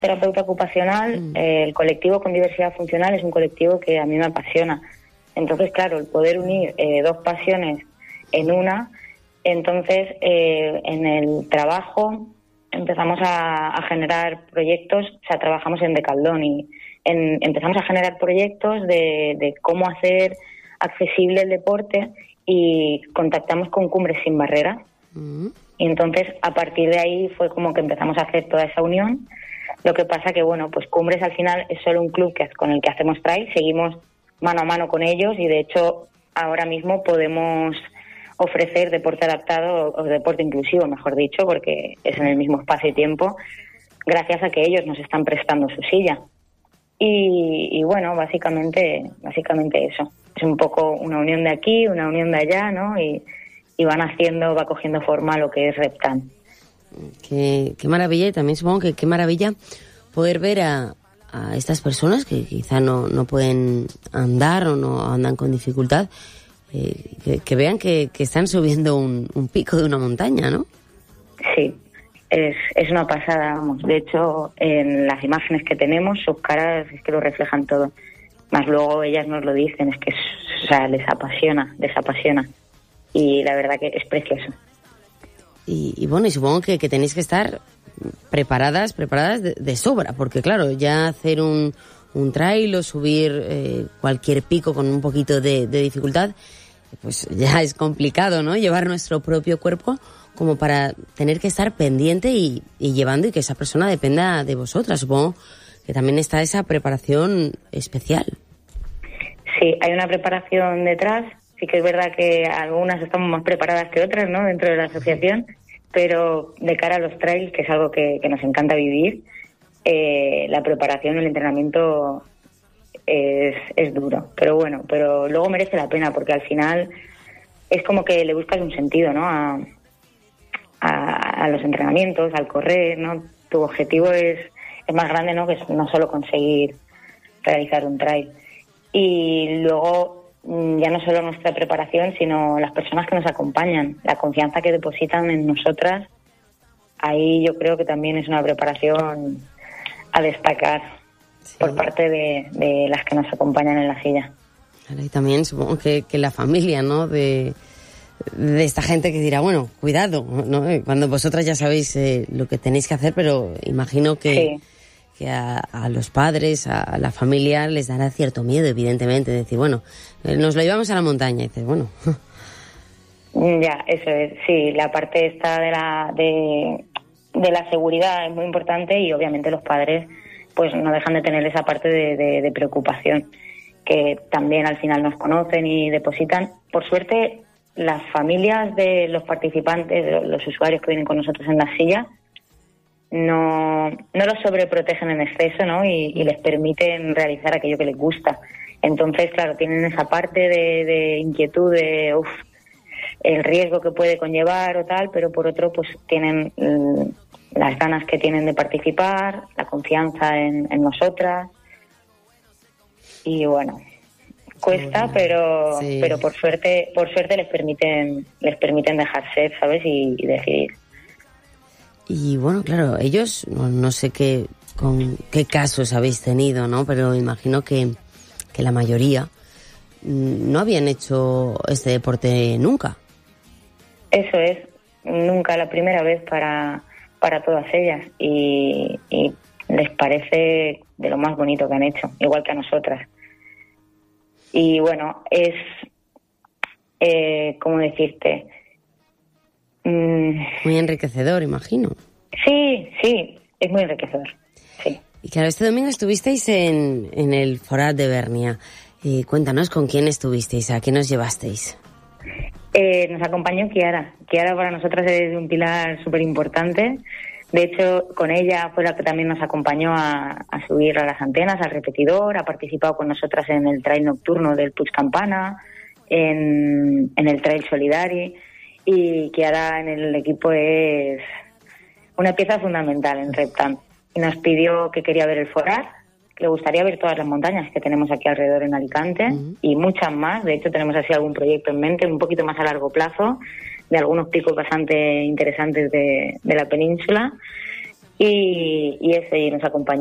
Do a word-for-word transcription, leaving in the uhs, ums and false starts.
terapeuta ocupacional, mm. eh, el colectivo con diversidad funcional es un colectivo que a mí me apasiona. Entonces, claro, el poder unir eh, dos pasiones en una, entonces eh, en el trabajo empezamos a, a generar proyectos, o sea, trabajamos en Decathlon y en, empezamos a generar proyectos de, de cómo hacer accesible el deporte y contactamos con Cumbres Sin Barreras. Mm. Y entonces, a partir de ahí fue como que empezamos a hacer toda esa unión. Lo que pasa que, bueno, pues Cumbres al final es solo un club que, con el que hacemos trail, seguimos mano a mano con ellos y, de hecho, ahora mismo podemos ofrecer deporte adaptado o deporte inclusivo, mejor dicho, porque es en el mismo espacio y tiempo, gracias a que ellos nos están prestando su silla. Y, y bueno, básicamente, básicamente eso. Es un poco una unión de aquí, una unión de allá, ¿no? Y, y van haciendo, va cogiendo forma lo que es Reptan. Qué, qué maravilla, y también supongo que qué maravilla poder ver a, a estas personas que quizá no, no pueden andar o no andan con dificultad, eh, que, que vean que, que están subiendo un, un pico de una montaña, ¿no? Sí, es, es una pasada, vamos. De hecho, en las imágenes que tenemos, sus caras es que lo reflejan todo. Más luego ellas nos lo dicen, es que es, o sea, les apasiona, les apasiona. Y la verdad que es precioso. Y, y bueno, y supongo que, que tenéis que estar preparadas, preparadas de, de sobra, porque claro, ya hacer un, un trail o subir eh, cualquier pico con un poquito de, de dificultad, pues ya es complicado, ¿no? Llevar nuestro propio cuerpo como para tener que estar pendiente y, y llevando y que esa persona dependa de vosotras. Supongo que también está esa preparación especial. Sí, hay una preparación detrás. Sí que es verdad que algunas estamos más preparadas que otras, ¿no?, dentro de la asociación, pero de cara a los trails, que es algo que, que nos encanta vivir, eh, la preparación, el entrenamiento es, es duro. Pero bueno, pero luego merece la pena, porque al final es como que le buscas un sentido, ¿no?, a, a, a los entrenamientos, al correr, ¿no? Tu objetivo es, es más grande, ¿no?, que es no solo conseguir realizar un trail. Y luego, ya no solo nuestra preparación, sino las personas que nos acompañan, la confianza que depositan en nosotras, ahí yo creo que también es una preparación a destacar, sí, por parte de, de las que nos acompañan en la silla. Y también supongo que, que la familia, ¿no?, de, de esta gente que dirá, bueno, cuidado, ¿no?, cuando vosotras ya sabéis eh, lo que tenéis que hacer, pero imagino que... Sí. que a, a los padres, a, a la familia les dará cierto miedo, evidentemente, decir, bueno, nos lo llevamos a la montaña, y dices, bueno. Ya, eso es, sí, la parte esta de la de, de la seguridad es muy importante, y obviamente los padres pues no dejan de tener esa parte de, de, de preocupación, que también al final nos conocen y depositan. Por suerte, las familias de los participantes, de los usuarios que vienen con nosotros en la silla, no, no los sobreprotegen en exceso, ¿no? Y, y les permiten realizar aquello que les gusta. Entonces, claro, tienen esa parte de, de inquietud, de uf, el riesgo que puede conllevar o tal, pero por otro, pues tienen mm, las ganas que tienen de participar, la confianza en, en nosotras. Y bueno, cuesta, bueno, pero sí, pero por suerte, por suerte les permiten, les permiten dejar ser, ¿sabes? Y, y decidir. Y bueno, claro, ellos, no, no sé qué, con qué casos habéis tenido, ¿no? Pero imagino que, que la mayoría no habían hecho este deporte nunca. Eso es, nunca, la primera vez para, para todas ellas. Y, y les parece de lo más bonito que han hecho, igual que a nosotras. Y bueno, es, eh, ¿cómo decirte? Muy enriquecedor, imagino. Sí, sí, es muy enriquecedor, sí. Y claro, este domingo estuvisteis en, en el Forat de Bernia. Eh, cuéntanos con quién estuvisteis, a quién os llevasteis. Eh, nos acompañó Kiara. Kiara para nosotras es un pilar súper importante. De hecho, con ella fue la que también nos acompañó a, a subir a las antenas, al repetidor. Ha participado con nosotras en el trail nocturno del Puig Campana, en, en el trail Solidari. Y Kiara en el equipo es una pieza fundamental en Reptan. Y nos pidió que quería ver el Forat, que le gustaría ver todas las montañas que tenemos aquí alrededor en Alicante, uh-huh, y muchas más. De hecho, tenemos así algún proyecto en mente, un poquito más a largo plazo, de algunos picos bastante interesantes de, de la península. y, y eso, y nos acompañó.